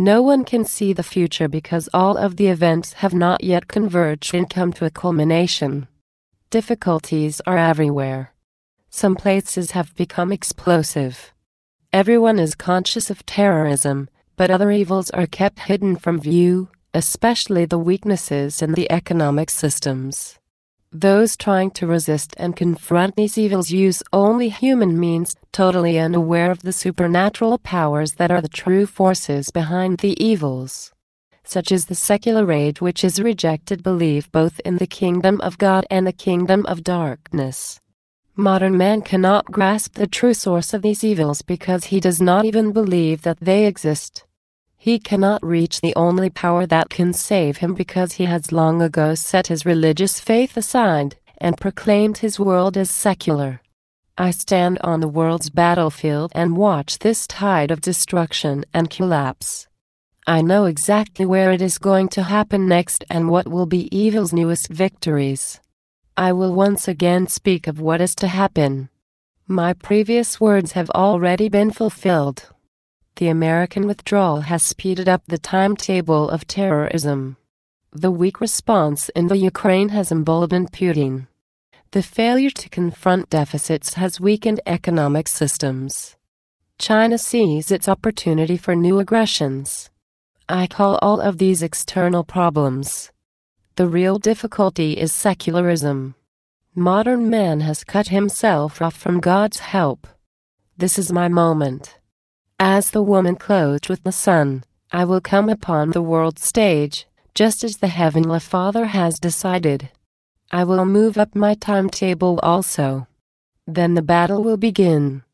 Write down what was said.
No one can see the future because all of the events have not yet converged and come to a culmination. Difficulties are everywhere. Some places have become explosive. Everyone is conscious of terrorism, but other evils are kept hidden from view, especially the weaknesses in the economic systems. Those trying to resist and confront these evils use only human means, totally unaware of the supernatural powers that are the true forces behind the evils. Such is the secular age, which has rejected belief both in the kingdom of God and the kingdom of darkness. Modern man cannot grasp the true source of these evils because he does not even believe that they exist. He cannot reach the only power that can save him because he has long ago set his religious faith aside and proclaimed his world as secular. I stand on the world's battlefield and watch this tide of destruction and collapse. I know exactly where it is going to happen next and what will be evil's newest victories. I will once again speak of what is to happen. My previous words have already been fulfilled. The American withdrawal has speeded up the timetable of terrorism. The weak response in the Ukraine has emboldened Putin. The failure to confront deficits has weakened economic systems. China sees its opportunity for new aggressions. I call all of these external problems. The real difficulty is secularism. Modern man has cut himself off from God's help. This is my moment. As the woman clothed with the sun, I will come upon the world stage, just as the Heavenly Father has decided. I will move up my timetable also. Then the battle will begin.